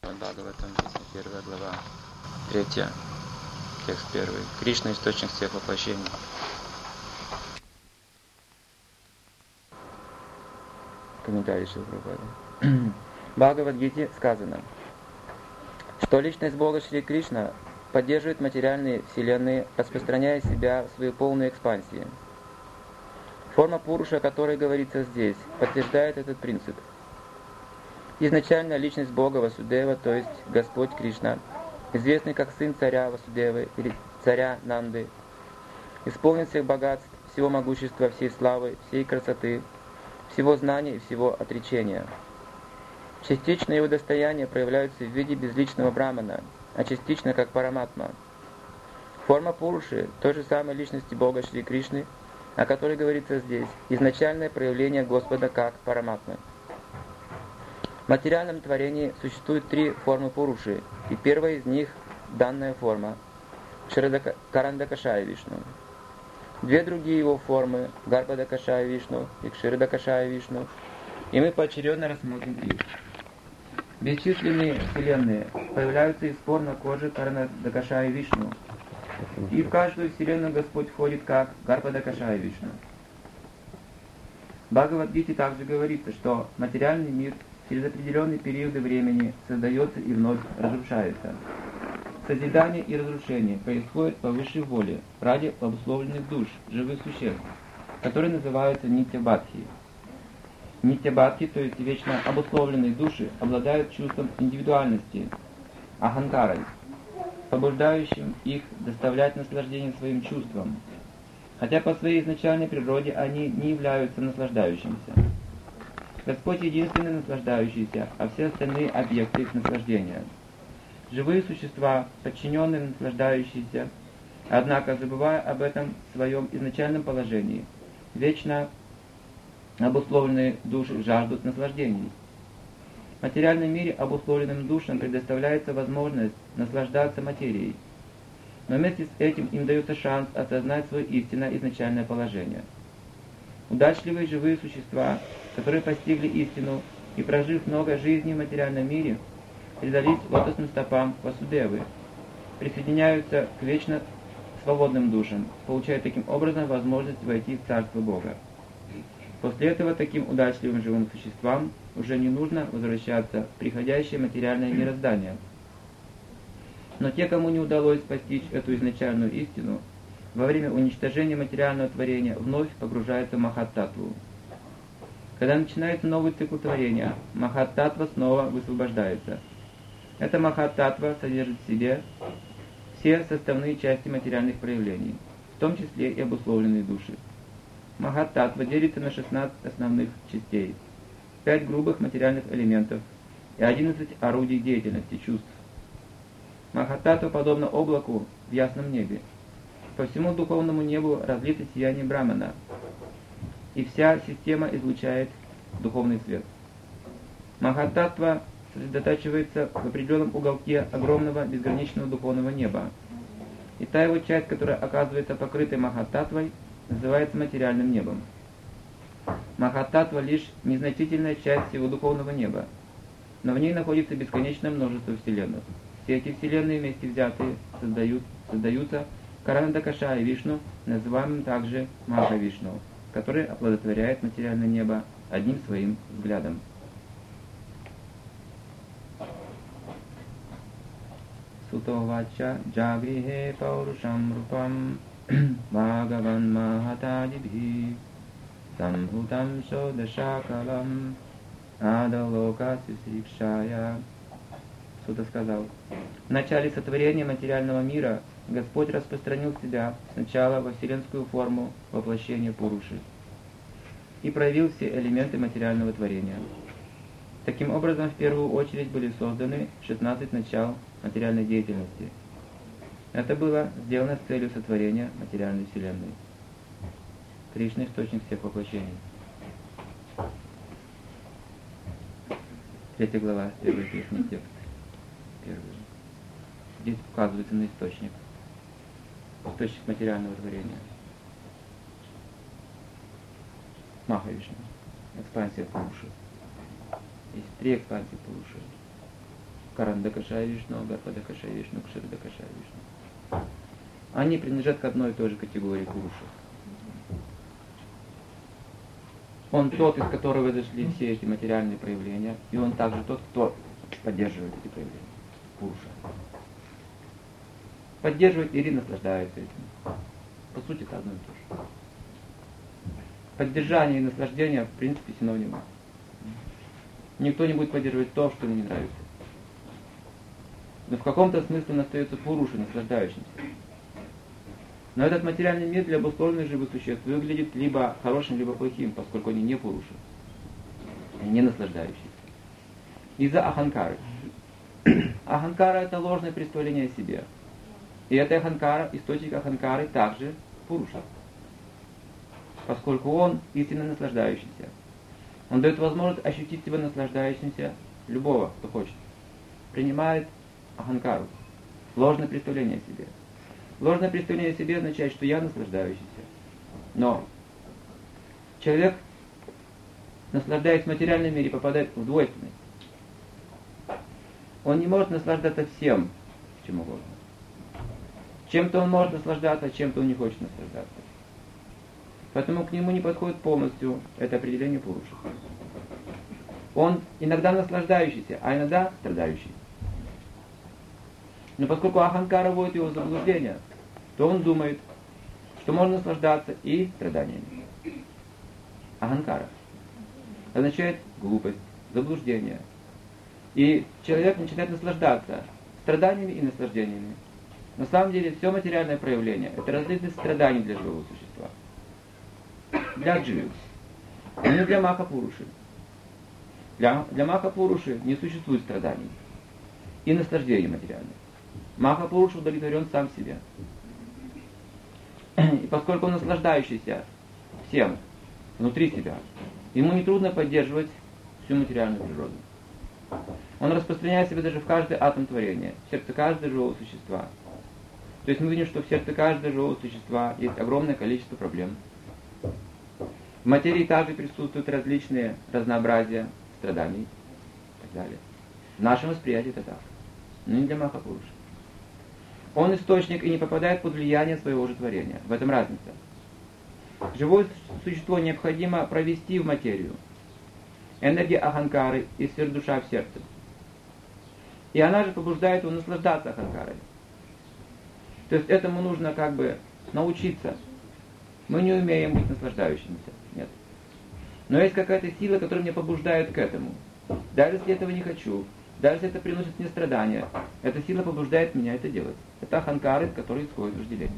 Бхагаватам, песня 1 глава, 3, текст 1. Кришна — источник всех воплощений. Комментарий Шрила Прабхупады. В Бхагавад-гите сказано, что личность Бога Шри Кришна поддерживает материальные вселенные, распространяя себя в свою полную экспансию. Форма Пуруша, о которой говорится здесь, подтверждает этот принцип. Изначально личность Бога Васудева, то есть Господь Кришна, известный как сын царя Васудевы или царя Нанды, исполнен всех богатств, всего могущества, всей славы, всей красоты, всего знания и всего отречения. Частично его достояния проявляются в виде безличного брамана, а частично как параматма. Форма Пуруши, той же самой личности Бога Шри Кришны, о которой говорится здесь, изначальное проявление Господа как параматмы. В материальном творении существует три формы Пуруши, и первая из них – данная форма – Карандакашая Вишну. Две другие его формы – Гарбадакашая Вишну и Кширдакашая Вишну, и мы поочередно рассмотрим их. Бесчисленные вселенные появляются из спор на коже Карандакашая Вишну, и в каждую вселенную Господь входит как Гарбадакашая Вишну. В Бхагавад-гите также говорится, что материальный мир через определенные периоды времени создается и вновь разрушается. Созидание и разрушение происходит по высшей воле, ради обусловленных душ, живых существ, которые называются нитья-бадхи. Нитья-бадхи, то есть вечно обусловленные души, обладают чувством индивидуальности, аханкарой, побуждающим их доставлять наслаждение своим чувствам, хотя по своей изначальной природе они не являются наслаждающимися. Господь единственный наслаждающийся, а все остальные объекты их наслаждения. Живые существа, подчиненные наслаждающиеся, однако, забывая об этом своем изначальном положении, вечно обусловленные души жаждут наслаждений. В материальном мире обусловленным душам предоставляется возможность наслаждаться материей, но вместе с этим им дается шанс осознать свое истинное изначальное положение. Удачливые живые существа, которые постигли истину и, прожив много жизней в материальном мире, предались лотосным стопам Васудевы, присоединяются к вечно свободным душам, получая таким образом возможность войти в Царство Бога. После этого таким удачливым живым существам уже не нужно возвращаться в приходящее материальное мироздание. Но те, кому не удалось постичь эту изначальную истину, во время уничтожения материального творения вновь погружаются в Махат-татву. Когда начинается новый цикл творения, Махат-татва снова высвобождается. Эта Махат-татва содержит в себе все составные части материальных проявлений, в том числе и обусловленные души. Махат-татва делится на 16 основных частей, 5 грубых материальных элементов и 11 орудий деятельности, чувств. Махат-татва подобна облаку в ясном небе. По всему духовному небу разлито сияние Брамана, и вся система излучает духовный свет. Махат-татва сосредотачивается в определенном уголке огромного безграничного духовного неба, и та его часть, которая оказывается покрытой Махат-татвой, называется материальным небом. Махат-татва лишь незначительная часть всего духовного неба, но в ней находится бесконечное множество вселенных. Все эти вселенные вместе взятые создаются Карандакашая Вишну, называемым также Маха-Вишну, который оплодотворяет материальное небо одним своим взглядом. Сутовача джагрихе паурушам рупам Бхагаван Махатадибхи Самбхутам Шодашакалам Адалока Сисрикшая. Сута сказал: в начале сотворения материального мира Господь распространил себя сначала во вселенскую форму воплощения Пуруши и проявил все элементы материального творения. Таким образом, в первую очередь были созданы 16 начал материальной деятельности. Это было сделано с целью сотворения материальной вселенной. Кришна — источник всех воплощений. 3 глава, 1 песня, текст. 1. Здесь указывается на источник материального творения. Маха-Вишну. Экспансия Пуруши. Есть 3 экспансии Пуруши. Карандакашая Вишну, Гарпадакашая Вишну, Кширдакашая Вишну. Они принадлежат к одной и той же категории Пуруша. Он тот, из которого зашли все эти материальные проявления, и он также тот, кто поддерживает эти проявления. Пуруша. Поддерживает или наслаждается этим. По сути, это одно и то же. Поддержание и наслаждение, в принципе, синонимы. Никто не будет поддерживать то, что ему не нравится. Но в каком-то смысле он остается Пурушей, наслаждающимся. Но этот материальный мир для обусловленных живых существ выглядит либо хорошим, либо плохим, поскольку они не Пуруши, они не наслаждающиеся. Из-за аханкары. Аханкара — это ложное представление о себе. И эта аханкара, источник аханкары также Пуруша. Поскольку он истинно наслаждающийся. Он дает возможность ощутить себя наслаждающимся любого, кто хочет. Принимает аханкару. Ложное представление о себе. Ложное представление о себе означает, что я наслаждающийся. Но человек, наслаждаясь в материальном мире, попадает в двойственность. Он не может наслаждаться всем, чем угодно. Чем-то он может наслаждаться, а чем-то он не хочет наслаждаться. Поэтому к нему не подходит полностью это определение Пуруша. Он иногда наслаждающийся, а иногда страдающий. Но поскольку аханкара вводит его в заблуждение, то он думает, что можно наслаждаться и страданиями. Аханкара означает глупость, заблуждение. И человек начинает наслаждаться страданиями и наслаждениями. На самом деле все материальное проявление – это разновидность страданий для живого существа. Для дживы, но не для Маха-Пуруши. Для Маха-Пуруши не существует страданий и наслаждений материальных. Маха-Пуруша удовлетворен сам себе. И поскольку он наслаждающийся всем внутри себя, ему нетрудно поддерживать всю материальную природу. Он распространяет себя даже в каждый атом творения, в сердце каждого живого существа. То есть мы видим, что в сердце каждого живого существа есть огромное количество проблем. В материи также присутствуют различные разнообразия страданий и так далее. В нашем восприятии это так. Но не для Маха-Пуруши. Он источник и не попадает под влияние своего же творения. В этом разница. Живое существо необходимо провести в материю. Энергия аханкары и сверхдуша в сердце. И она же побуждает его наслаждаться аханкарой. То есть этому нужно как бы научиться. Мы не умеем быть наслаждающимися. Нет. Но есть какая-то сила, которая меня побуждает к этому. Даже если я этого не хочу, даже если это приносит мне страдания, эта сила побуждает меня это делать. Это аханкара, из которой исходит вожделение.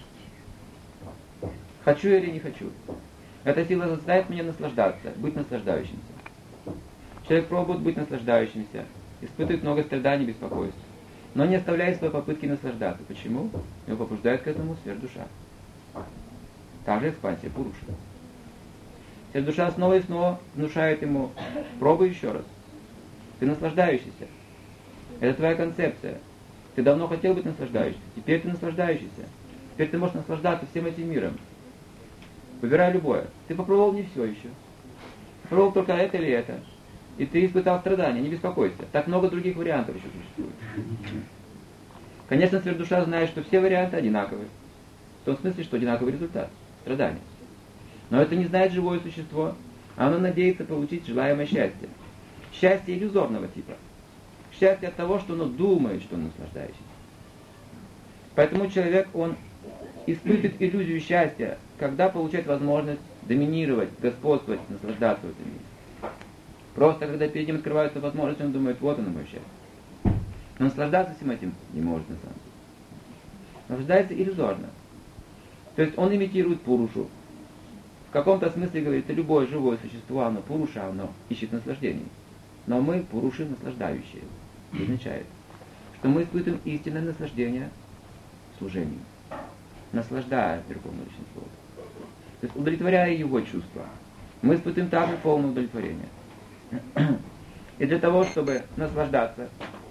Хочу я или не хочу. Эта сила заставит меня наслаждаться, быть наслаждающимся. Человек пробует быть наслаждающимся, испытывает много страданий и беспокойств, но не оставляет своей попытки наслаждаться. Почему? Его побуждает к этому сверхдуша. Также экспансия Пуруши. Сверхдуша снова и снова внушает ему: пробуй еще раз. Ты наслаждающийся. Это твоя концепция. Ты давно хотел быть наслаждающимся. Теперь ты наслаждающийся. Теперь ты можешь наслаждаться всем этим миром. Выбирай любое. Ты попробовал не все еще. Попробовал только это или это. И ты испытал страдания, не беспокойся. Так много других вариантов еще существует. Конечно, сверхдуша знает, что все варианты одинаковые. В том смысле, что одинаковый результат. Страдания. Но это не знает живое существо. Оно надеется получить желаемое счастье. Счастье иллюзорного типа. Счастье от того, что оно думает, что он наслаждающийся. Поэтому человек, он испытывает иллюзию счастья, когда получает возможность доминировать, господствовать, наслаждаться в этом мире. Просто когда перед ним открываются возможности, он думает: вот оно мое счастье. Но наслаждаться всем этим не может на самом деле. Наслаждается иллюзорно. То есть он имитирует Пурушу. В каком-то смысле говорится, любое живое существо, оно Пуруша, оно ищет наслаждений. Но мы Пуруши наслаждающие. Это означает, что мы испытываем истинное наслаждение служению. Наслаждая Верховного Личностного Бога. То есть удовлетворяя его чувства. Мы испытываем также полное удовлетворение. И для того, чтобы наслаждаться,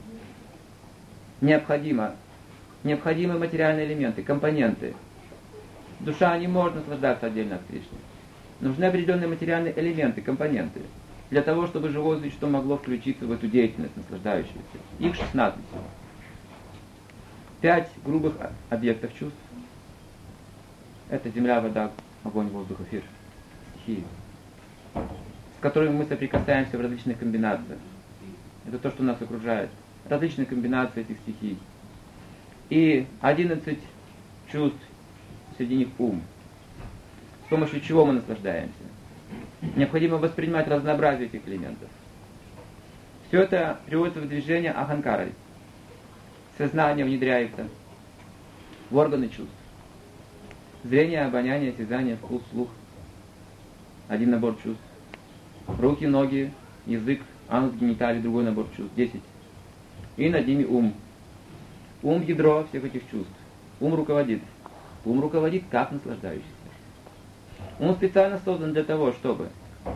необходимы материальные элементы, компоненты. Душа не может наслаждаться отдельно от Кришны. Нужны определенные материальные элементы, компоненты, для того, чтобы живое существо могло включиться в эту деятельность наслаждающуюся. Их 16. 5 грубых объектов чувств. Это земля, вода, огонь, воздух, эфир. Стихии. С которыми мы соприкасаемся в различных комбинациях. Это то, что нас окружает. Различные комбинации этих стихий. И 11 чувств, среди них ум. С помощью чего мы наслаждаемся. Необходимо воспринимать разнообразие этих элементов. Все это приводится в движение аханкарой. Сознание внедряется в органы чувств. Зрение, обоняние, осязание, вкус, слух. Один набор чувств. Руки, ноги, язык, анус, гениталии, другой набор чувств. 10. И над ними ум. Ум – ядро всех этих чувств. Ум руководит. Ум руководит как наслаждающийся. Ум специально создан для того, чтобы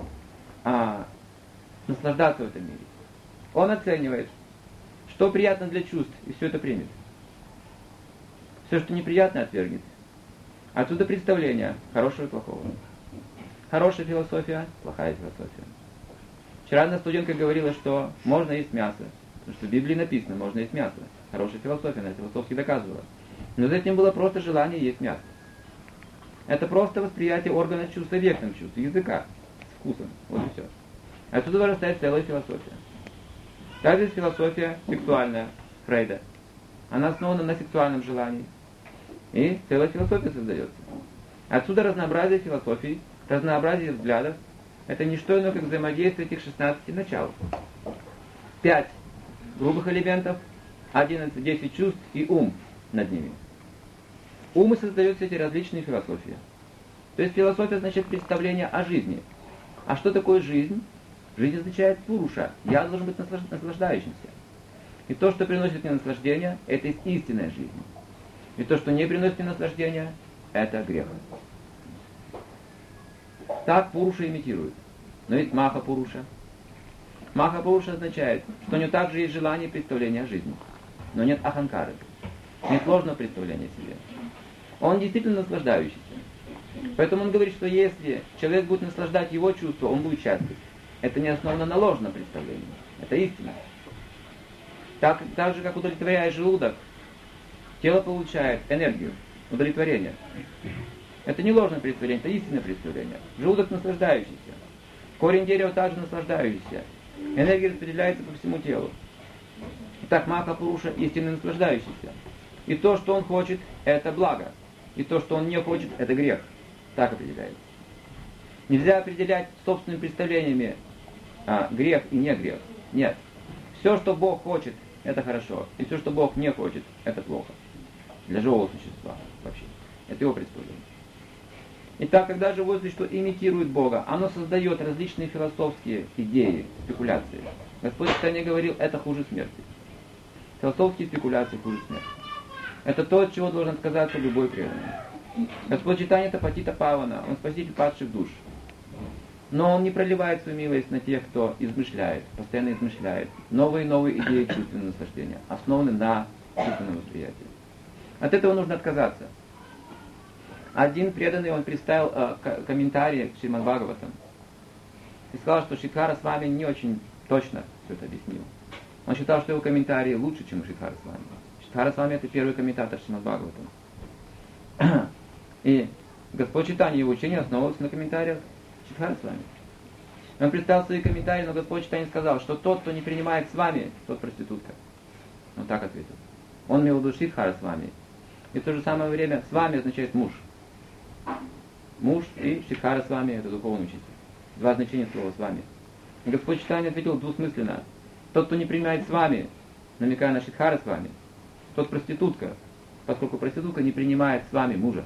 наслаждаться в этом мире. Он оценивает, что приятно для чувств, и все это примет. Все, что неприятно, отвергнет. Отсюда представление хорошего и плохого. Хорошая философия, плохая философия. Вчера одна студентка говорила, что можно есть мясо. Потому что в Библии написано, можно есть мясо. Хорошая философия, она философски доказывала. Но за этим было просто желание есть мясо. Это просто восприятие органа чувств, объектом чувств, языка, с вкусом. Вот и все. Отсюда вырастает целая философия. Также философия сексуальная, Фрейда. Она основана на сексуальном желании. И целая философия создается. Отсюда разнообразие философий, разнообразие взглядов. Это не что иное, как взаимодействие этих 16 начал. 5 грубых элементов, 10 чувств и ум над ними. Ум и создают эти различные философии. То есть философия значит представление о жизни. А что такое жизнь? Жизнь означает пуруша. Я должен быть наслаждающимся. И то, что приносит мне наслаждение, это истинная жизнь. И то, что не приносит мне наслаждения, это грех. Так пуруша имитирует. Но есть маха пуруша. Маха пуруша означает, что у него также есть желание и представление о жизни. Но нет аханкары. Нет ложного представления о себе. Он действительно наслаждающийся. Поэтому он говорит, что если человек будет наслаждать его чувства, он будет счастлив. Это не основано на ложном представлении. Это истина. Так же, как удовлетворяя желудок, тело получает энергию, удовлетворение. Это не ложное представление, это истинное представление. Желудок наслаждающийся. Корень дерева также наслаждающийся. Энергия распределяется по всему телу. Итак, маха пуруша истинно наслаждающийся. И то, что он хочет, это благо. И то, что он не хочет, это грех. Так определяется. Нельзя определять собственными представлениями грех и не грех. Нет. Все, что Бог хочет, это хорошо. И все, что Бог не хочет, это плохо. Для живого существа вообще. Это его представление. Итак, когда живое существо имитирует Бога, оно создает различные философские идеи, спекуляции. Господь Чайтанья говорил, это хуже смерти. Философские спекуляции хуже смерти. Это то, от чего должен отказаться любой преданный. Господь Чайтанья это Патита Павана, он спаситель падших душ. Но он не проливает свою милость на тех, кто измышляет, постоянно измышляет. Новые и новые идеи чувственного наслаждения, основаны на чувственном восприятии. От этого нужно отказаться. Один преданный, он представил комментарий к Шримад Бхагаватам. И сказал, что Шридхара с вами не очень точно все это объяснил. Он считал, что его комментарии лучше, чем у Шридхара с вами. Шридхара с вами это первый комментатор Шримад Бхагаватам. И Господь Чайтанья, его учение основывалось на комментариях Шридхара с вами. Он представил свои комментарии, но Господь Чайтанья сказал, что тот, кто не принимает с вами, тот проститутка. Он так ответил. Он имел в виду Шридхара с вами. И в то же самое время с вами означает муж. Муж и Шридхара с вами это духовный учитель. Два значения слова с вами. И Господь Чайтанья ответил двусмысленно. Тот, кто не принимает с вами, намекая на Шридхара с вами, тот проститутка, поскольку проститутка не принимает с вами мужа,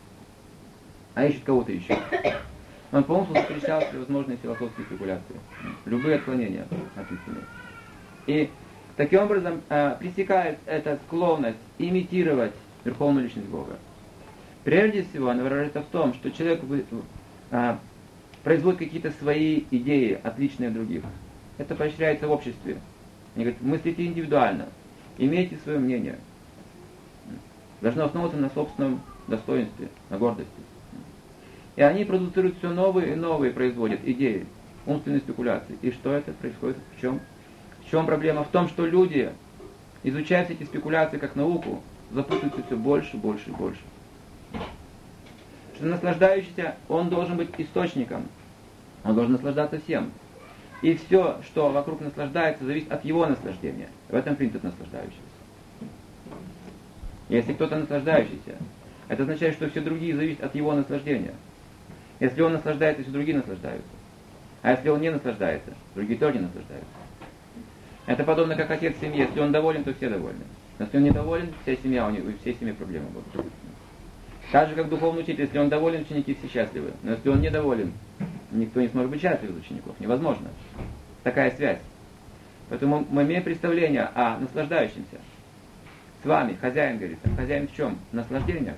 а ищет кого-то еще. Он полностью запрещал всевозможные философские спекуляции, любые отклонения от истины. И таким образом пресекает эта склонность имитировать Верховную Личность Бога. Прежде всего, она выражается в том, что человек производит какие-то свои идеи, отличные от других. Это поощряется в обществе. Они говорят, мыслите индивидуально, имейте свое мнение. Должно основываться на собственном достоинстве, на гордости. И они продуцируют все новые и новые, производят идеи, умственные спекуляции. И что это происходит? В чем проблема? В том, что люди изучая все эти спекуляции как науку, запутывается все больше, больше и больше. Что наслаждающийся, он должен быть источником. Он должен наслаждаться всем. И все, что вокруг наслаждается, зависит от его наслаждения. В этом принцип наслаждающийся. Если кто-то наслаждающийся, это означает, что все другие зависят от его наслаждения. Если он наслаждается, все другие наслаждаются. А если он не наслаждается, другие тоже не наслаждаются. Это подобно как отец в семье. Если он доволен, то все довольны. Но если он недоволен, вся семья, у всей семьи проблемы будут. Так же, как духовный учитель, если он доволен, ученики все счастливы. Но если он недоволен, никто не сможет быть счастлив из учеников. Невозможно. Такая связь. Поэтому мы имеем представление о наслаждающемся. С вами, хозяин, говорится. Хозяин в чем? В наслаждениях.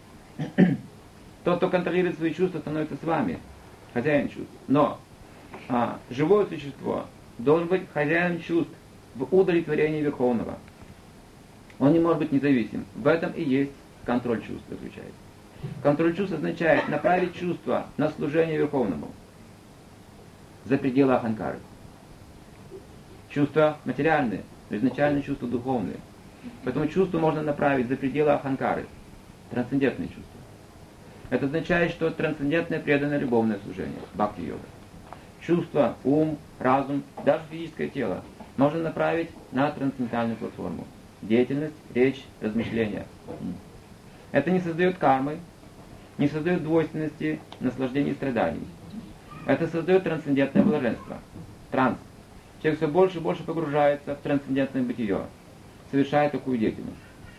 Тот, кто контролирует свои чувства, становится с вами. Хозяин чувств. Но живое существо должен быть хозяином чувств в удовлетворении Верховного. Он не может быть независим. В этом и есть контроль чувств заключается. Контроль чувств означает направить чувства на служение Верховному за пределы аханкары. Чувства материальные, но изначально чувства духовные. Поэтому чувства можно направить за пределы аханкары, трансцендентные чувства. Это означает, что трансцендентное преданное любовное служение, бхакти-йога. Чувства, ум, разум, даже физическое тело можно направить на трансцендентальную платформу. Деятельность, речь, размышления. Это не создает кармы, не создает двойственности, наслаждений и страданий. Это создает трансцендентное блаженство. Транс. Человек все больше и больше погружается в трансцендентное бытие, совершая такую деятельность.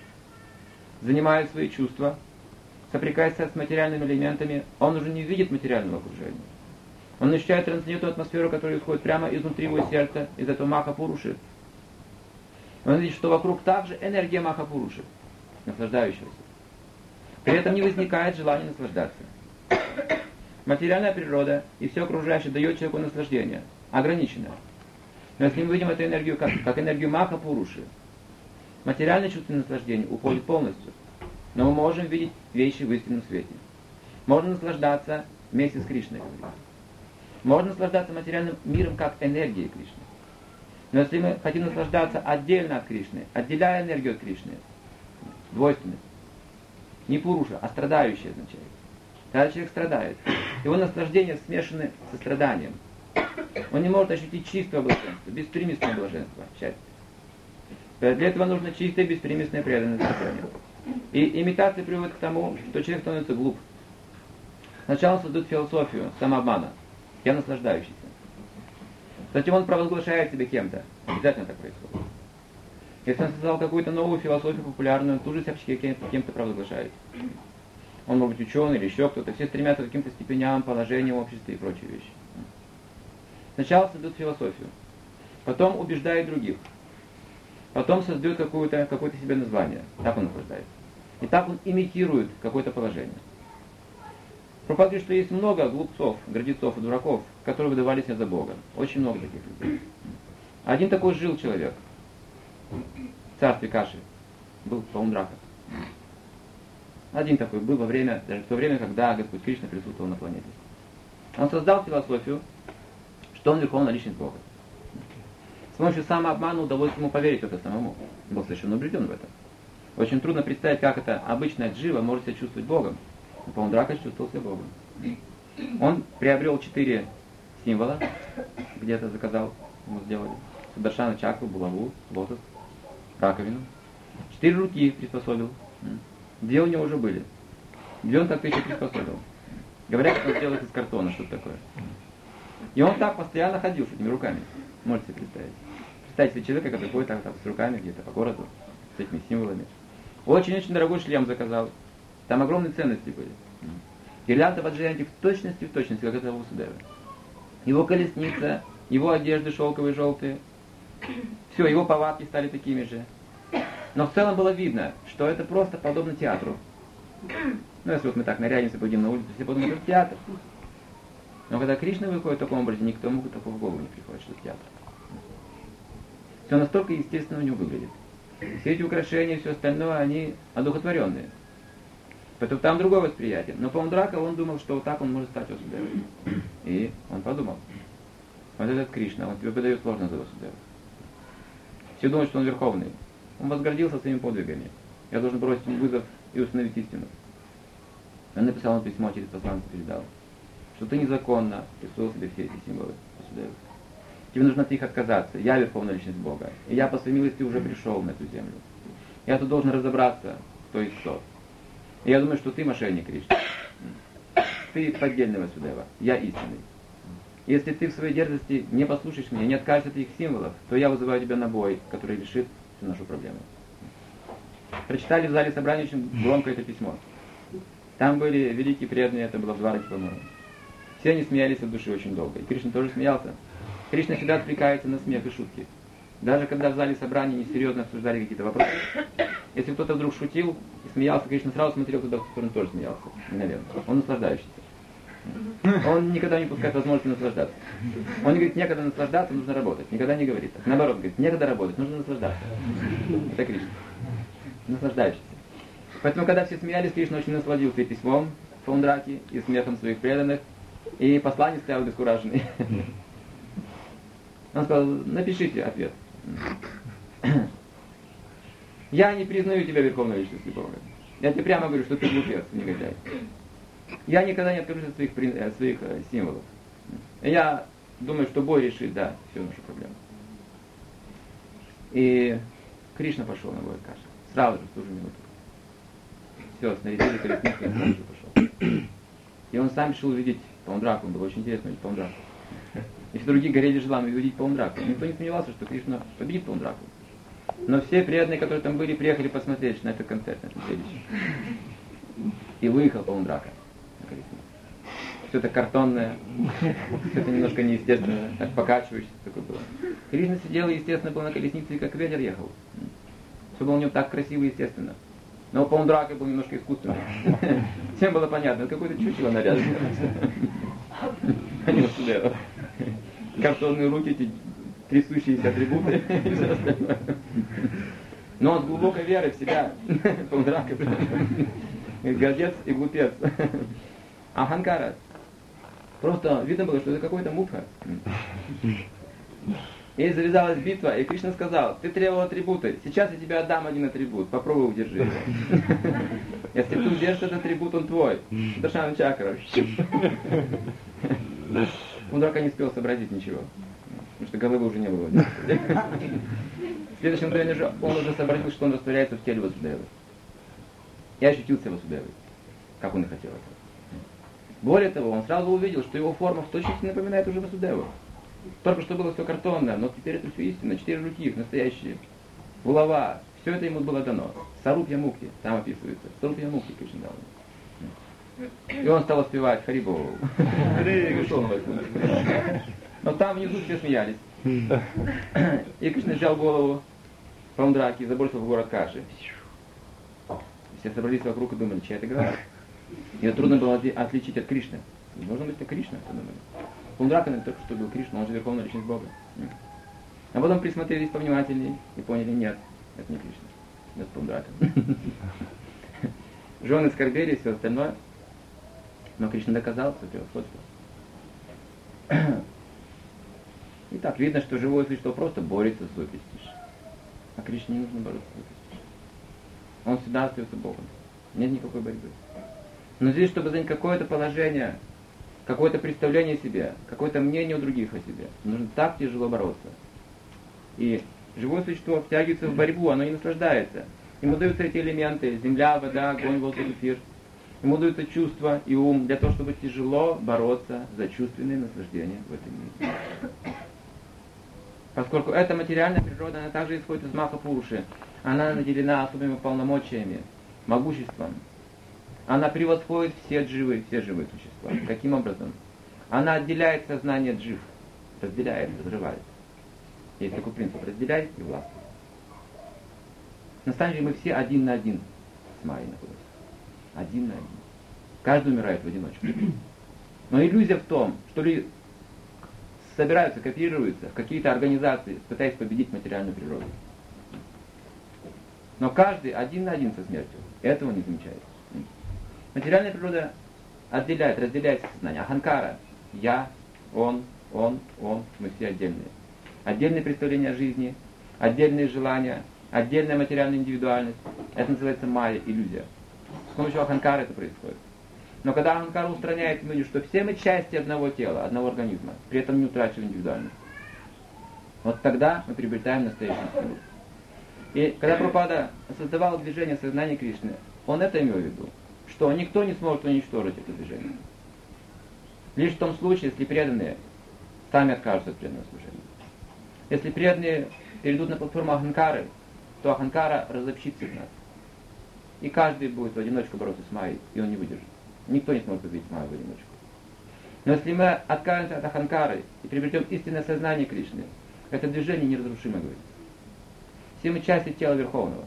Занимая свои чувства, соприкасаясь с материальными элементами, он уже не видит материального окружения. Он ощущает трансцендентную атмосферу, которая исходит прямо изнутри его сердца, из этого маха-пуруши. Он видит, что вокруг также энергия маха-пуруши, наслаждающегося. При этом не возникает желания наслаждаться. Материальная природа и все окружающее дает человеку наслаждение, ограниченное. Но если мы видим эту энергию как энергию маха-пуруши, материальное чувство наслаждения уходит полностью. Но мы можем видеть вещи в истинном свете. Можно наслаждаться вместе с Кришной. Можно наслаждаться материальным миром как энергией Кришны. Но если мы хотим наслаждаться отдельно от Кришны, отделяя энергию от Кришны, двойственность, не пуруша, а страдающий означает. Когда человек страдает, его наслаждения смешаны со страданием. Он не может ощутить чистое блаженство, беспримесное блаженство, счастье. Для этого нужно чистое, беспримесное преданность служению. И имитация приводит к тому, что человек становится глуп. Сначала он создает философию самообмана. Я наслаждающийся. Затем он провозглашает себя кем-то. Обязательно так происходит. Если он создал какую-то новую философию популярную, он тут же себя кем-то провозглашает. Он может быть ученый или еще кто-то. Все стремятся к каким-то степеням, положениям в обществе и прочие вещи. Сначала создает философию. Потом убеждает других. Потом создает какое-то себе название. Так он наслаждается. И так он имитирует какое-то положение. Прабхупада говорит, что есть много глупцов, гордецов и дураков, которые выдавали себя за Бога. Очень много таких людей. Один такой жил человек. В царстве Каши. Был Паундрака. Один такой был даже в то время, когда Господь Кришна присутствовал на планете. Он создал философию, что он верховная личность Бога. С помощью самообмана удалось ему поверить в это самому. Он был совершенно убежден в этом. Очень трудно представить, как это обычная джива может себя чувствовать Богом. Но Паундрака чувствовал себя Богом. Он приобрел 4 символа, где-то заказал, ему сделали. Сударшана, чакру, булаву, лотос, раковину. 4 руки приспособил. 2 у него уже были. 2 он как-то еще приспособил. Говорят, что он сделал из картона, что-то такое. И он так постоянно ходил с этими руками. Можете себе представить. Представьте себе человека, который ходит так с руками где-то по городу, с этими символами. Очень-очень дорогой шлем заказал. Там огромные ценности были. Гирлянда Ваджаянти в точности, как это Васудева. Его колесница, его одежды шелковые, желтые. Все, его повадки стали такими же. Но в целом было видно, что это просто подобно театру. Ну, если вот мы так нарядимся, пойдем на улицу, все подумают, это театр. Но когда Кришна выходит в таком образе, никто ему такого в голову не приходит, что это театр. Все настолько естественно у него выглядит. Все эти украшения и все остальное, они одухотворенные. Поэтому там другое восприятие. Но Паундрака, он думал, что вот так он может стать Васудевой. И он подумал. Вот этот Кришна, он тебе выдает ложно за Васудеву. Все думают, что он верховный. он возгордился своими подвигами. Я должен бросить ему вызов и установить истину. Он написал ему письмо, через посланца передал, что ты незаконно присвоил себе все эти символы. Тебе нужно от них отказаться. Я верховная личность Бога. И я по своей милости уже пришел на эту землю. Я тут должен разобраться, кто есть кто. И я думаю, что ты мошенник, Кришна. Ты поддельный Васудева. Я истинный. Если ты в своей дерзости не послушаешь меня, не откажешься от этих символов, то я вызываю тебя на бой, который решит всю нашу проблему. Прочитали в зале собрания очень громко это письмо. Там были великие преданные, это было в Двараке, по-моему. Все они смеялись от души очень долго. И Кришна тоже смеялся. Кришна всегда отвлекается на смех и шутки. Даже когда в зале собрания несерьезно обсуждали какие-то вопросы, если кто-то вдруг шутил и смеялся, Кришна сразу смотрел туда, в сторону тоже смеялся. Наверное. Он наслаждающийся. Он никогда не пускает возможности наслаждаться. Он не говорит, некогда наслаждаться, нужно работать. Никогда не говорит так. Наоборот, говорит, некогда работать, нужно наслаждаться. Это Кришна. Наслаждающийся. Поэтому, когда все смеялись, Кришна очень насладился и письмом Паундараки, и смехом своих преданных, и послание стоял обескураженный. Он сказал, напишите ответ. Я не признаю тебя верховной личностью Бога. Я тебе прямо говорю, что ты глупец, негодяй. Я никогда не откажусь от своих символов. Я думаю, что бой решит, да, всю нашу проблему. И Кришна пошел на бой Каши. Сразу же, в ту же минуту. Все, снарядили колесницу, и он сразу же пошел. И он сам решил увидеть Паундараку. Было очень интересно увидеть Паундараку. И все другие горели желанием увидеть Паундараку. Никто не сомневался, что Кришна победит Паундараку. Но все преданные, которые там были, приехали посмотреть на этот концерт, на это зрелище. И выехал Паундарака. Все это картонное, все это немножко неестественное, так покачивающееся такое было. Кришна сидел и, естественно, был на колеснице, и как ветер ехал. Все было у него так красиво и естественно. Но Паундарака был немножко искусственный. Всем было понятно, это какое-то чучело нарядное. Они сюда. Картонные руки, эти трясущиеся атрибуты. Но он с глубокой верой в себя. Паундарака. Гордец и глупец. Аханкара. Просто видно было, что это какой-то мукха. И завязалась битва, и Кришна сказал, ты требовал атрибуты, сейчас я тебе отдам один атрибут, попробуй удержи его. Если ты удержишь этот атрибут, он твой. Даршана чакра. Паундарака не успел сообразить ничего, потому что головы уже не было. В следующем мгновении он уже сообразил, что он растворяется в теле Васудевы. И ощутил себя Васудевой, как он и хотел этого. Более того, он сразу увидел, что его форма в точности напоминает уже Васудеву. Только что было все картонное, но теперь это все истинно. 4 руки, настоящие. Булава. Все это ему было дано. Сарупья Мукти, там описывается. Сарупья Мукти Кришна дал. И он стал воспевать Харибол. Но там внизу все смеялись. И Кришна взял голову Паундараки и забросил в город Каши. Все собрались вокруг и думали, чья это голова. Ее трудно было отличить от Кришны. Должно быть, это Кришна, кто думали. Паундарака только что был Кришна, он же верховная личность Бога. А потом присмотрелись повнимательнее и поняли, нет, это не Кришна, это Паундарака. Жены скорбели и все остальное, но Кришна доказал свое превосходство. Итак, видно, что живое существо просто борется с свой престиж. А Кришне не нужно бороться с свой престиж. Он всегда остается Богом. Нет никакой борьбы. Но здесь, чтобы занять какое-то положение, какое-то представление о себе, какое-то мнение у других о себе, нужно так тяжело бороться. И живое существо втягивается в борьбу, оно не наслаждается. Ему даются эти элементы: земля, вода, огонь, воздух, эфир. Ему даются чувства и ум для того, чтобы тяжело бороться за чувственные наслаждения в этом мире. Поскольку эта материальная природа, она также исходит из Маха-Пуруши. Она наделена особыми полномочиями, могуществом. Она превосходит все живые существа. Каким образом? Она отделяет сознание от жив. Разделяет, разрывает. Есть такой принцип: разделяй и властвуй. На самом деле мы все один на один с Майей находимся. Один на один. Каждый умирает в одиночку. Но иллюзия в том, что люди собираются, кооперируются в какие-то организации, пытаясь победить материальную природу. Но каждый один на один со смертью. Этого не замечает. Материальная природа отделяет, разделяет сознание. Аханкара. Я, он, мы все отдельные. Отдельные представления о жизни, отдельные желания, отдельная материальная индивидуальность. Это называется майя, иллюзия. С помощью аханкара это происходит. Но когда аханкара устраняет, мы видим, что все мы части одного тела, одного организма, при этом не утрачивая индивидуальность. Вот тогда мы приобретаем настоящую силу. И когда Прабхупада создавал движение сознания Кришны, он это имел в виду, что никто не сможет уничтожить это движение. Лишь в том случае, если преданные сами откажутся от преданного служения. Если преданные перейдут на платформу аханкары, то аханкара разобщит всех нас. И каждый будет в одиночку бороться с майей, и он не выдержит. Никто не сможет победить майю в одиночку. Но если мы откажемся от аханкары и приобретем истинное сознание Кришны, это движение неразрушимо, говорится. Все мы части тела Верховного.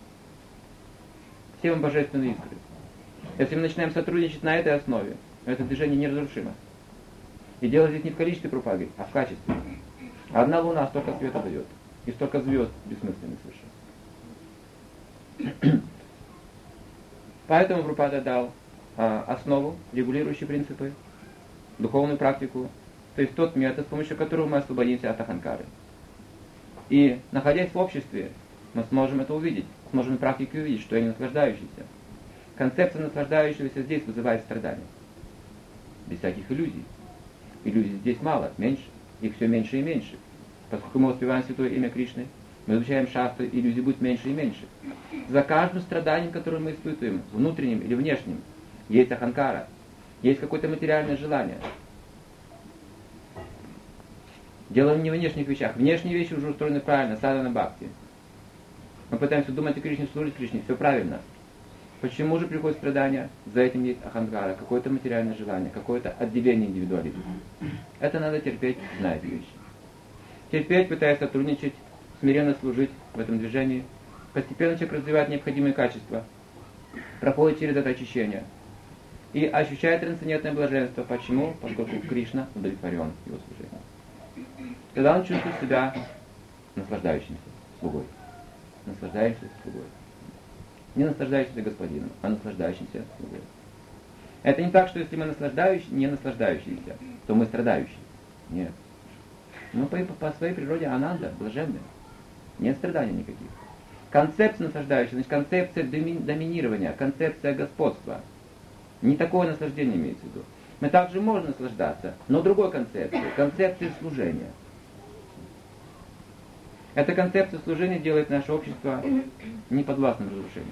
Все мы божественные искры. Если мы начинаем сотрудничать на этой основе, это движение неразрушимо. И дело здесь не в количестве Прабхупады, а в качестве. Одна луна столько света дает, и столько звезд бессмысленных совершенно. Поэтому Прабхупада дал основу, регулирующие принципы, духовную практику, то есть тот метод, с помощью которого мы освободимся от аханкары. И, находясь в обществе, мы сможем это увидеть, сможем в практике увидеть, что я не наслаждающийся. Концепция наслаждающегося здесь вызывает страдания. Без всяких иллюзий. Иллюзий здесь мало, меньше. Их все меньше и меньше. Поскольку мы воспеваем святое имя Кришны, мы изучаем шастры, иллюзий будет меньше и меньше. За каждым страданием, которое мы испытываем, внутренним или внешним, есть аханкара, есть какое-то материальное желание. Дело не в внешних вещах. Внешние вещи уже устроены правильно, садхана бхакти. Мы пытаемся думать о Кришне, служить Кришне, все правильно. Почему же приходят страдания? За этим есть аханкара, какое-то материальное желание, какое-то отделение индивидуализма. Это надо терпеть, зная эти вещи. Терпеть, пытаясь сотрудничать, смиренно служить в этом движении. Постепенно человек развивает необходимые качества, проходит через это очищение и ощущает трансцендентное блаженство. Почему? Поскольку Кришна удовлетворен его служением. Когда он чувствует себя наслаждающимся слугой. Наслаждающимся слугой. Не наслаждающимся господином, а наслаждающимся слугой. Это не так, что если мы не наслаждающиеся, то мы страдающие. Нет. Мы по своей природе ананда, блаженные. Нет страданий никаких. Концепция наслаждающая, значит концепция доминирования, концепция господства. Не такое наслаждение имеется в виду. Мы также можем наслаждаться, но другой концепцией, концепцией служения. Эта концепция служения делает наше общество неподвластным разрушению.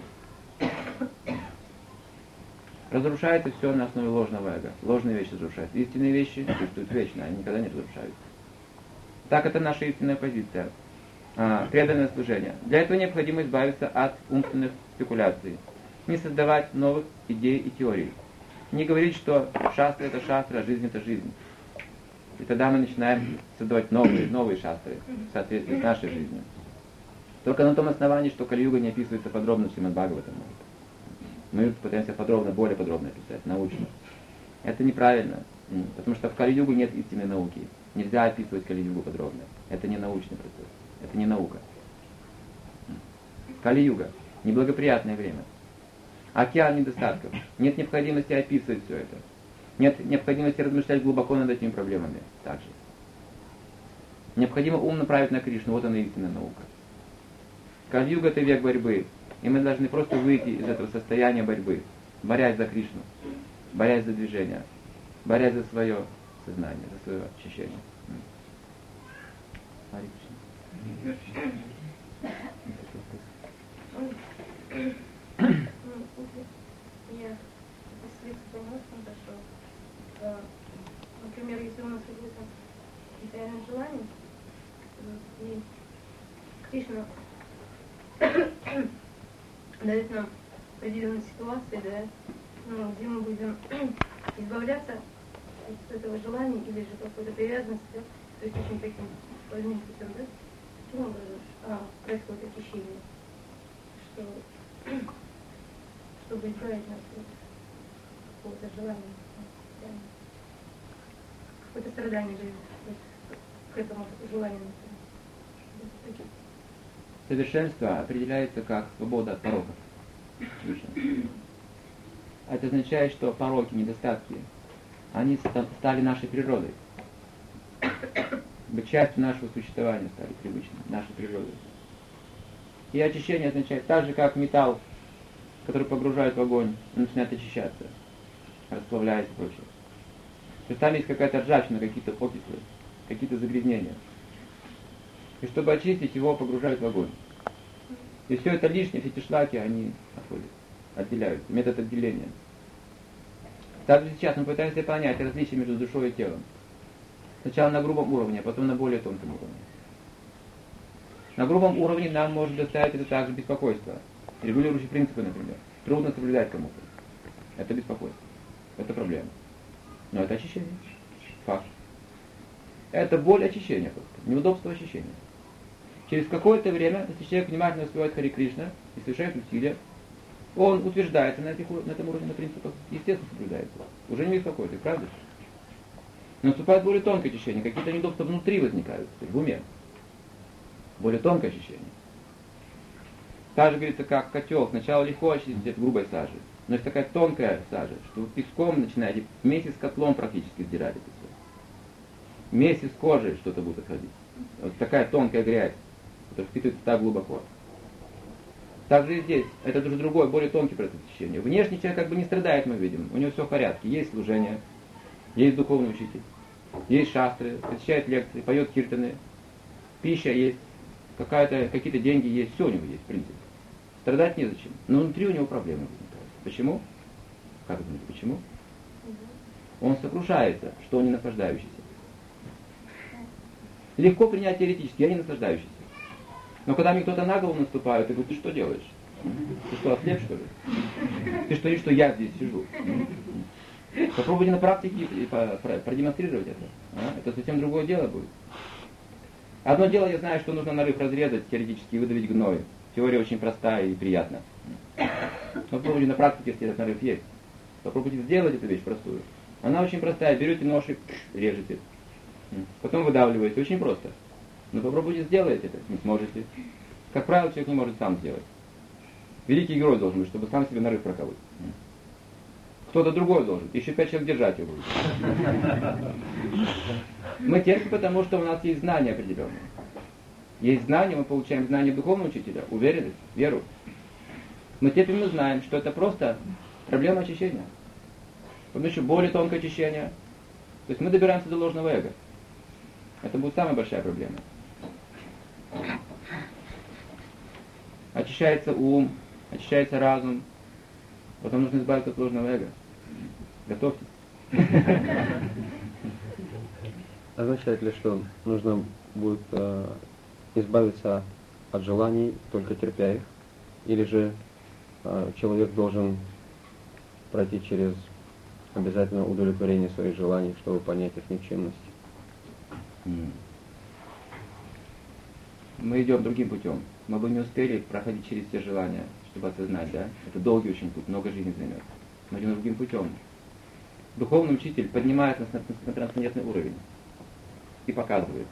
Разрушается все на основе ложного эго. Ложные вещи разрушаются. Истинные вещи существуют вечно, они никогда не разрушаются. Так это наша истинная позиция. Преданное служение. Для этого необходимо избавиться от умственных спекуляций. Не создавать новых идей и теорий. Не говорить, что шастры это шастры, а жизнь это жизнь. И тогда мы начинаем создавать новые шастры в соответствии с нашей жизнью. Только на том основании, что Кали-юга не описывается подробно в Шримад Бхагаватам. Мы пытаемся более подробно описать, научно. Это неправильно, потому что в Кали-югу нет истинной науки. Нельзя описывать Кали-югу подробно. Это не научный процесс, это не наука. Кали-юга – неблагоприятное время. Океан недостатков. Нет необходимости описывать все это. Нет необходимости размышлять глубоко над этими проблемами также. Необходимо ум направить на Кришну, вот она истинная наука. Кали-юга – это век борьбы, и мы должны просто выйти из этого состояния борьбы, борясь за Кришну, борясь за движение, борясь за свое сознание, за свое очищение. Например, если у нас какое-то материальное желание, и Кришна дает нам определенные ситуации, да, где мы будем избавляться от этого желания или же какой-то привязанности, да, то есть очень таким сложным путем, да, таким образом происходит очищение, чтобы избавить нас от какого-то желания, какое-то страдание к этому желанию. Совершенство определяется как свобода от пороков. Это означает, что пороки, недостатки, они стали нашей природой. Быть частью нашего существования стали привычными, нашей природой. И очищение означает так же, как металл, который погружают в огонь, он начинает очищаться, расплавляется и прочее. То есть там есть какая-то ржавчина, какие-то окислы, какие-то загрязнения. И чтобы очистить, его погружают в огонь. И все это лишнее, все эти шлаки, они отходят, отделяются. Метод отделения. Также сейчас мы пытаемся понять различия между душой и телом. Сначала на грубом уровне, а потом на более тонком уровне. На грубом уровне нам может доставить это также беспокойство. Регулирующие принципы, например. Трудно соблюдать кому-то. Это беспокойство. Это проблема. Но это очищение. Факт. Это боль очищения просто. Неудобство очищения. Через какое-то время, если человек внимательно воспевает Хари Кришна и совершает усилия, он утверждается на этом уровне, на принципах, естественно, соблюдается. Уже не беспокоит, правда? Но наступает более тонкое очищение, какие-то неудобства внутри возникают, в уме. Более тонкое ощущение. Сажа, говорится, как котел. Сначала легко очистить от грубой сажи. Но есть такая тонкая сажа, что вы песком начинаете вместе с котлом практически сдирать это все. Вместе с кожей что-то будет отходить. Вот такая тонкая грязь, которая впитывается так глубоко. Также и здесь. Это уже другой, более тонкий процесс очищения. Внешний человек как бы не страдает, мы видим. У него все в порядке. Есть служение, есть духовный учитель, есть шастры, посещает лекции, поет киртаны, пища есть, какие-то деньги есть, все у него есть, в принципе. Страдать незачем. Но внутри у него проблемы возникают. Почему? Как думаете, почему? Он сокрушается, что он не наслаждающийся. Легко принять теоретически, я не наслаждающийся. Но когда мне кто-то на голову наступает, я говорю, ты что делаешь? Ты что, ослеп, что ли? Ты что, видишь, что я здесь сижу? Попробуйте на практике продемонстрировать это. Это совсем другое дело будет. Одно дело, я знаю, что нужно нарыв разрезать, теоретически выдавить гной. Теория очень простая и приятная. Но попробуйте на практике, если этот нарыв есть. Попробуйте сделать эту вещь простую. Она очень простая. Берете нож и режете. Потом выдавливаете. Очень просто. Но попробуйте сделать это. Не сможете. Как правило, человек не может сам сделать. Великий герой должен быть, чтобы сам себе нарыв проколоть. Кто-то другой должен. Еще 5 человек держать его будет. Мы терпим, потому что у нас есть знания определенные. Есть знания, мы получаем знания духовного учителя, уверенность, веру. Мы терпим и знаем, что это просто проблема очищения. Потому что более тонкое очищение. То есть мы добираемся до ложного эго. Это будет самая большая проблема. Очищается ум, очищается разум. Потом нужно избавиться от ложного эго. Готовьтесь. Означает ли, что нужно будет избавиться от желаний, только терпя их? Или же человек должен пройти через обязательное удовлетворение своих желаний, чтобы понять их никчемность? Мы идем другим путем. Мы бы не успели проходить через все желания, чтобы осознать, да? Это долгий очень путь, много жизни займет. Мы идем другим путем. Духовный учитель поднимает нас на трансцендентный уровень и показывает.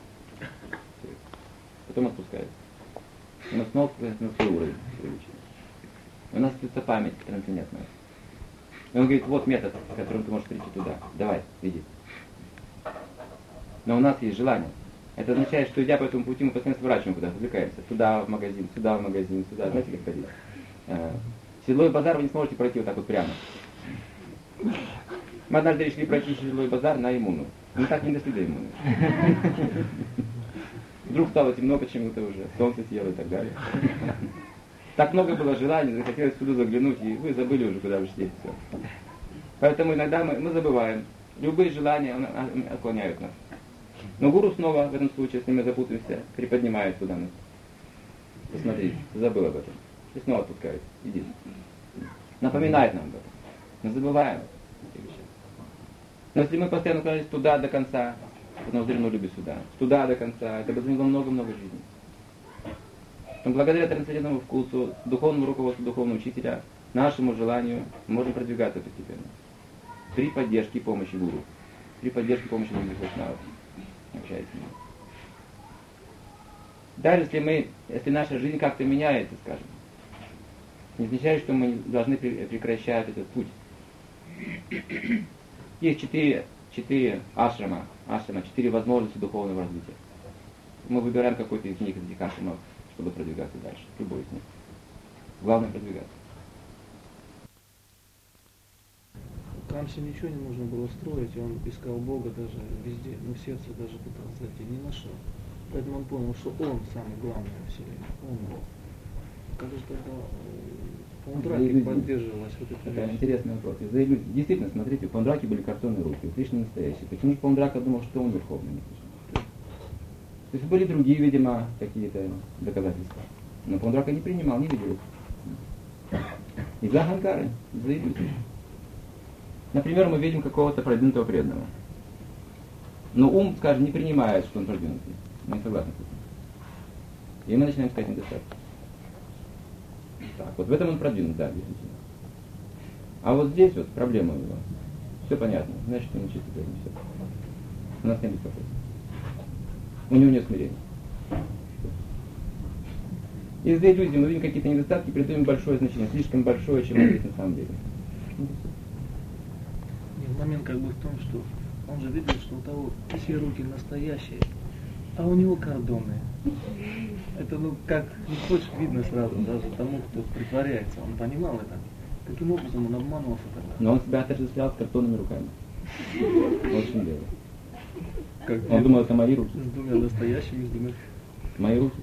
Потом отпускает. У нас снова на свой уровень. У нас остается память трансцендентная. И он говорит, вот метод, которым ты можешь прийти туда. Давай, иди. Но у нас есть желание. Это означает, что идя по этому пути, мы постоянно сворачиваем куда-то, отвлекаемся. Туда в магазин, сюда в магазин, сюда. Знаете, как ходить? Седлой базар вы не сможете пройти вот так вот прямо. Мы однажды решили пройти Седлой базар на иммуну. Мы так не дошли до иммуны. Вдруг стало темно почему-то уже, солнце село и так далее. Так много было желаний, захотелось сюда заглянуть, и вы забыли уже, куда вы шли. Все. Поэтому иногда мы забываем. Любые желания отклоняют нас. Но гуру снова, в этом случае, если мы запутаемся, приподнимает туда нас. Посмотри, ты забыл об этом. И снова отпускает. Иди. Напоминает нам об этом. Мы забываем эти вещи. Но если мы постоянно клонились туда до конца, потом взглянули сюда, туда до конца, это бы заняло много-много жизней. Но благодаря трансцендентному вкусу, духовному руководству духовного учителя, нашему желанию, мы можем продвигаться постепенно. При поддержке и помощи гуру. При поддержке и помощи других вайшнавов. Общаясь с ним. Даже если наша жизнь как-то меняется, скажем, не означает, что мы должны прекращать этот путь. Есть четыре ашрама, 4 возможности духовного развития. Мы выбираем какой-то из них, из этих ашрамов, чтобы продвигаться дальше. Любой из них. Главное продвигаться. Рамсе ничего не нужно было строить, и он искал Бога даже везде, но в сердце даже пытался зайти, не нашел. Поэтому он понял, что он самый главный во вселенной, он Бог. Как же тогда Пандраки поддерживалась вот эта Это вещь? интересный вопрос. Из-за иллюзий. Действительно, смотрите, у Пандраки были картонные руки, у Кришны настоящие. Почему же Пандрака думал, что он верховный? Не Кришна? То есть были другие, видимо, какие-то доказательства. Но Пандрака не принимал, не видел. Из-за Аханкары, из-за иллюзий. Например, мы видим какого-то продвинутого преданного. Но ум, скажем, не принимает, что он продвинутый. Мы не согласны с этим. И мы начинаем искать недостатки. Так, вот в этом он продвинут, да, действительно. А вот здесь вот проблема у него. Все понятно, значит он учится даже не все. У нас нет беспокойства. У него нет смирения. Из-за иллюзии мы видим какие-то недостатки, придаем большое значение, слишком большое, чем он есть на самом деле. Нет, момент как бы в том, что он же видел, что у того все руки настоящие, а у него кордоны. Это, ну, как не хочешь, видно сразу, даже тому, кто притворяется. Он понимал это. Каким образом он обманывался тогда? Но он себя отождествлял с картонными руками. Очень дело. Как Он думал, это мои руки. с двумя настоящими, с двумя... Мои руки.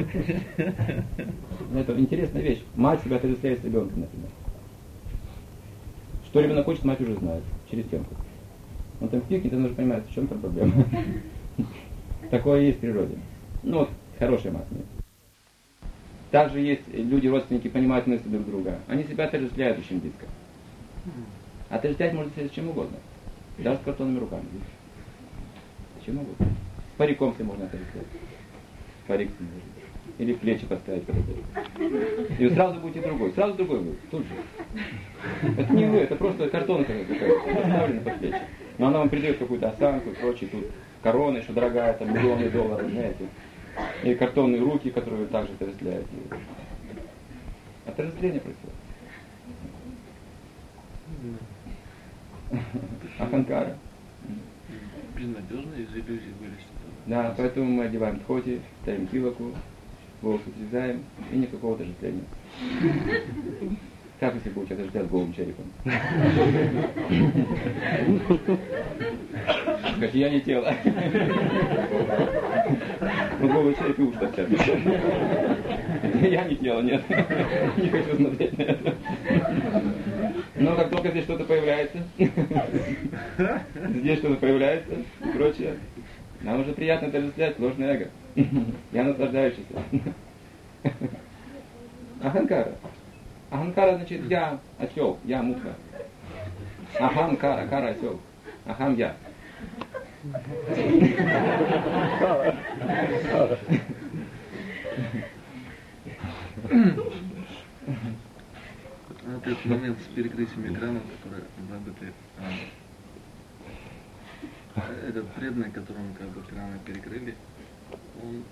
Это интересная вещь. Мать себя отождествляет с ребенком, например. Что ребенок хочет, мать уже знает. Через стенку. Он там пикнет, он уже понимает, в чем там проблема. Такое есть в природе. Ну вот, хорошая мать. Нет. Также есть люди, родственники, понимают мысли друг друга. Они себя отождествляют очень близко. Отождествлять можно себя с чем угодно. Даже с картонными руками. С чем угодно. С париком себе можно отождествлять. Парик себе можно. Или плечи поставить когда-то. И вы сразу будете другой. Сразу другой будет. Тут же. Это не вы, это просто картон поставлен под плечи. Но она вам придает какую-то осанку и прочее. Тут корона еще дорогая, там миллионы долларов, знаете. И картонные руки, которые вы также отождествляете. Отождествление происходит. Аханкара. Безнадежно из иллюзий вылезти. Да, поэтому мы одеваем тхоти, ставим килоку, волосы срезаем, и никакого отождествления. Как если бы у тебя отождествлять голым черепом? Скажи, я не тело. Ну, голый череп и уж торчат. Я не тело, нет. Не хочу смотреть на это. Но как только здесь что-то появляется, здесь что-то появляется и прочее, нам уже приятно отождествлять ложное эго. Я наслаждающийся. Аханкара. Аханкара значит я осел, я муха. Аханкара, кара осел. Ахам я. Вот этот момент с перекрытием экрана, который забытый. Этот преданный, которому как бы экраны перекрыли, он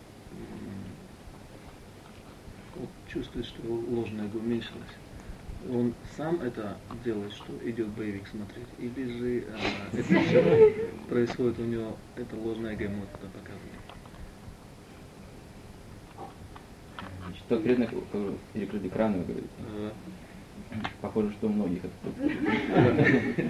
чувствует, что ложное эго уменьшилось. Он сам это делает, что идет боевик смотреть, или же это все происходит у него, это ложное эго ему это показывает. Значит, тот преданный, который перекрыли экраны, вы говорите. Похоже, что у многих это.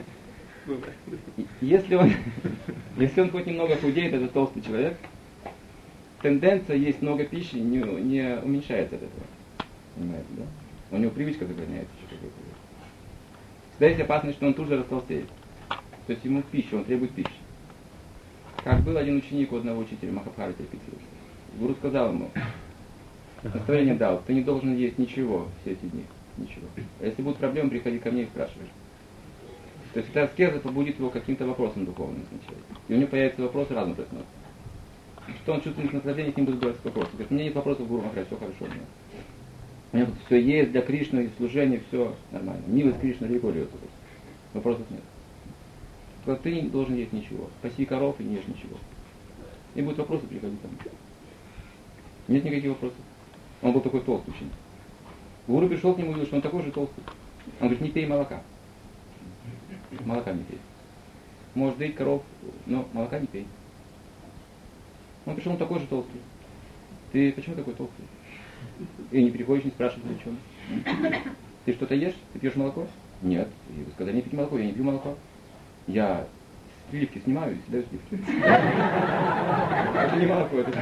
Если он хоть немного худеет, это толстый человек, тенденция есть много пищи не уменьшается от этого. Понимаете, да? У него привычка сохраняется еще какой-то. Всегда есть опасность, что он тут же растолстеет. То есть ему пища, он требует пищи. Как был один ученик у одного учителя, Махабхарати описывается. Гуру сказал ему, наставление дал, ты не должен есть ничего все эти дни. Ничего. А если будут проблемы, приходи ко мне и спрашивай. То есть эта аскеза побудит его каким-то вопросом духовным сначала. И у него появится вопрос, разум проснется. Что он чувствует наслаждение, с ним будут говорить вопросы. Говорит, у меня нет вопросов, Гуру Махарадж, все хорошо у меня. У меня тут все есть для Кришны, служения, все нормально. Милость Кришны легко льется. Вопросов нет. Только ты не должен есть ничего. Паси коров и не ешь ничего. И будут вопросы, приходи ко мне. Нет никаких вопросов. Он был такой толстый ученик. Гуру пришел к нему и говорил, что он такой же толстый. Он говорит, не пей молока. Молока не пей. Можешь доить коров, но молока не пей. Он пришел, он такой же толстый. Ты почему такой толстый? И не приходишь, не спрашиваешь, о чем. Ты что-то ешь? Ты пьешь молоко? Нет. И вы сказали, не пить молоко, я не пью молоко. Я сливки снимаю и съедаю сливки. Это не молоко, это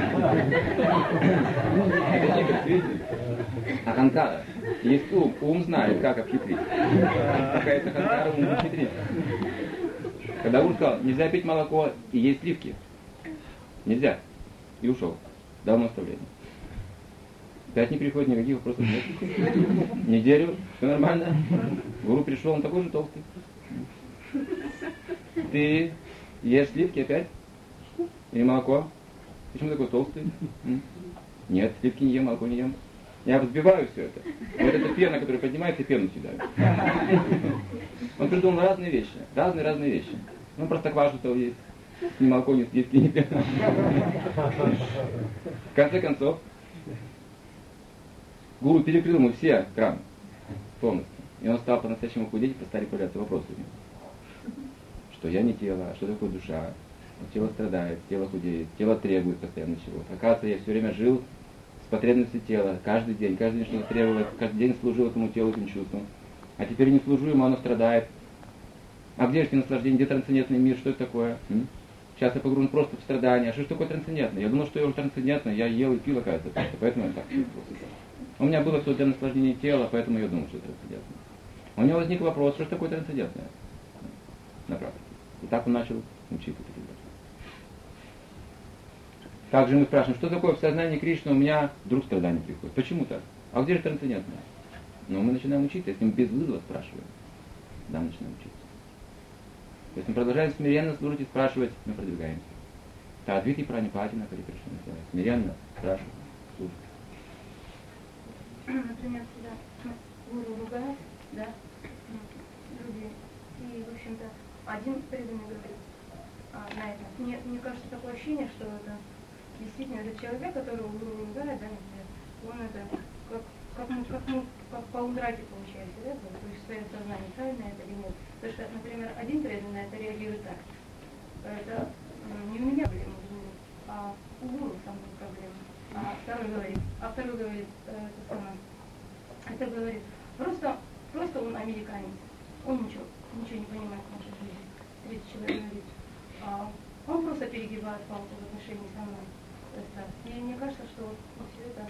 видите? Аханкара. Есть ум. Ум знает, как обхитрить. Какая-то аханкара, ум обхитрить. Когда ум сказал, нельзя пить молоко и есть сливки. Нельзя. И ушел. Дал наставление. Опять не приходит, никаких вопросов нет. Неделю, все нормально. Гуру пришел, он такой же толстый. Ты ешь сливки опять? Или молоко? Почему такой толстый? Нет, сливки не ем, молоко не ем. Я взбиваю все это. Вот эта пена, которая поднимается, пену съедаю. Он придумал разные вещи. Разные вещи. Ну, простоквашу-то есть. Ни молоко, ни сливки, ни пена. В конце концов, гуру перекрыл ему все краны полностью. И он стал по-настоящему худеть, и стали появляться вопросы у него. Что я не тело, а что такое душа? Тело страдает, тело худеет, тело требует постоянно чего-то. Оказывается, я все время жил с потребностью тела, каждый день что-то требовалось, каждый день служил этому телу, этим чувствам. А теперь не служу ему, оно страдает. А где же эти наслаждения, где трансцендентный мир, что это такое? Сейчас я погружен просто в страдания. А что ж такое трансцендентное? Я думал, что я уже трансцендентный, я ел и пил, оказывается, просто, поэтому я так чувствовал. У меня было все для наслаждения тела, поэтому я думал, что это трансцендентное. У него возник вопрос, что ж такое трансцендентное? На практике. И так он начал учиться. Также мы спрашиваем, что такое в сознании Кришны, у меня вдруг страдания приходят. Почему так? А где же трансцендентное? Но мы начинаем учиться, если мы без вызова спрашиваем, да, мы начинаем учиться. Если мы продолжаем смиренно слушать и спрашивать, мы продвигаемся. Тадвити пранипатина, Хари Кришна, смиренно спрашивать, слушать. Например, когда гуру ругает, да, люди, и, в общем-то, один преданный говорит на это. Мне кажется, такое ощущение, что это действительно этот человек, которого гуру ругает, да, например, он это как по утрате получается, да, то есть в своем сознании, правильно это или нет. Потому что, например, один преданный это реагирует так. Это не у меня проблема, а у гуру самая проблема. А второй говорит, это говорит, просто он американец, он ничего не понимает в нашей жизни. Третий человек говорит, он просто перегибает палку в отношении со мной. И мне кажется, что все это,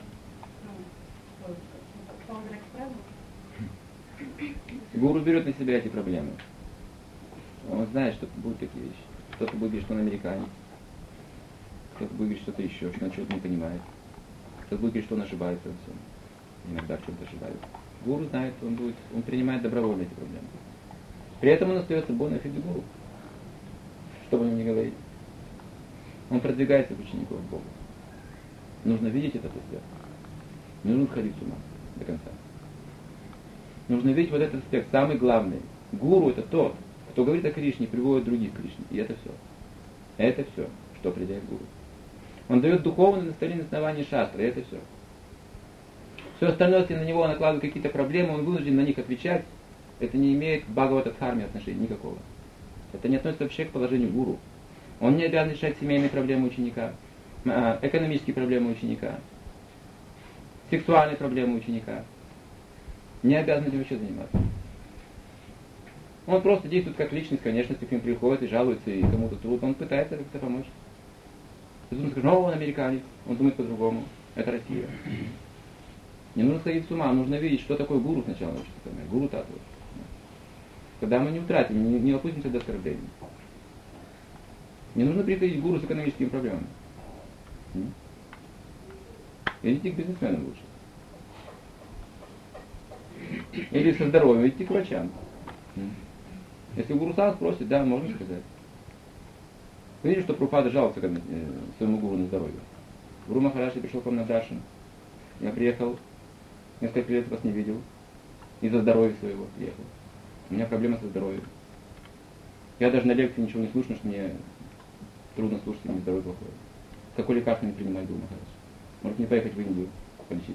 Гуру берет на себя эти проблемы. Он знает, что будут такие вещи. Кто-то будет говорить, что он американец. Кто-то будет говорить что-то еще, что он чего-то не понимает. Кто-то будет говорить, что он ошибается во всем. Иногда в чем-то ошибается. Гуру знает, он принимает добровольно эти проблемы. При этом он остается бонафиде гуру. Что бы ему ни говорить. Он продвигается к учеников Бога. Нужно видеть этот аспект. Не нужно сходить с ума до конца. Нужно видеть вот этот аспект, самый главный. Гуру это тот, кто говорит о Кришне, приводит других к Кришне. И это все. Это все, что определяет гуру. Он дает духовное наставление на основании шастры, и это все. Все остальное, если на него накладывают какие-то проблемы, он вынужден на них отвечать, это не имеет к Бхагавата-дхарме отношения никакого. Это не относится вообще к положению гуру. Он не обязан решать семейные проблемы ученика, экономические проблемы ученика, сексуальные проблемы ученика. Не обязан этим вообще заниматься. Он просто действует как личность, конечно, если к ним приходит и жалуется, и кому-то трудно, он пытается как-то помочь. Если он скажет, он американец, он думает по-другому, это Россия. Не нужно сходить с ума, нужно видеть, что такое гуру сначала научиться понимать, гуру татву. Когда мы не утратим, не опустимся до оскорблений. Не нужно приходить к гуру с экономическими проблемами. Идите к бизнесменам лучше. Или со здоровьем, идите к врачам. Если гуру сам спросит, да, можно сказать. Вы видите, что Прабхупада жаловался своему гуру на здоровье. Гуру Махарадж пришел к вам на даршан. Я приехал, несколько лет вас не видел. Из-за здоровья своего приехал. У меня проблема со здоровьем. Я даже на лекции ничего не слушаю, что мне трудно слушать, и мне здоровье плохое. Какое лекарство не принимает Гуру Махарадж? Может не поехать в Индию полечить?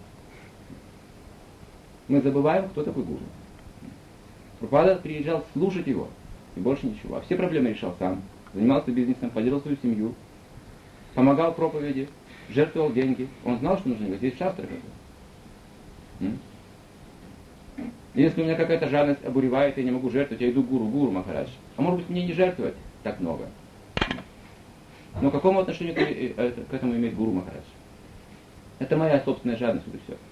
Мы забываем, кто такой гуру. Прабхупада приезжал слушать его, и больше ничего. А все проблемы решал сам. Занимался бизнесом, поддерживал свою семью, помогал проповеди, жертвовал деньги. Он знал, что нужно делать. Есть шастра какой-то. Если у меня какая-то жадность обуревает, я не могу жертвовать, я иду к гуру Махарадж. А может быть мне не жертвовать так много. Но к какому отношению к этому имеет гуру Махарадж? Это моя собственная жадность, вот и все.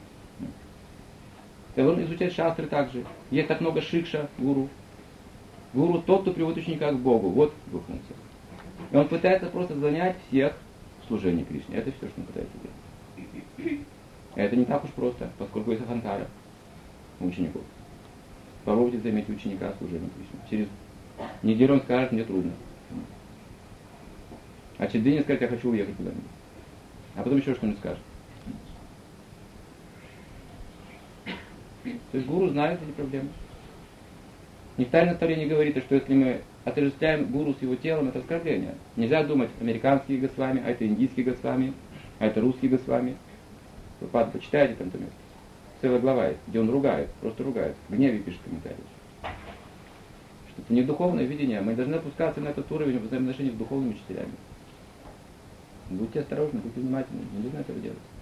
И он изучает шастры также. Есть так много шикша гуру. Гуру тот, кто приводит ученика к Богу. Вот его функция. И он пытается просто занять всех в служении Кришне. Это все, что он пытается делать. Это не так уж просто, поскольку есть ахантара у учеников. Попробуйте заметить ученика в служении Кришне. Через неделю он скажет, мне трудно. А через день скажет, я хочу уехать куда-нибудь. А потом еще что-нибудь скажет. То есть гуру знает эти проблемы. Нектарное наставление говорит, что если мы отождествляем гуру с его телом, это оскорбление. Нельзя думать, американский Госвами, а это индийский Госвами, а это русский Госвами. Вы почитайте там то место. Целая глава есть, где он ругает, просто ругает. В гневе пишет комментарий. Что это не духовное видение, мы должны опускаться на этот уровень в взаимоотношениях с духовными учителями. Будьте осторожны, будьте внимательны, не нужно этого делать.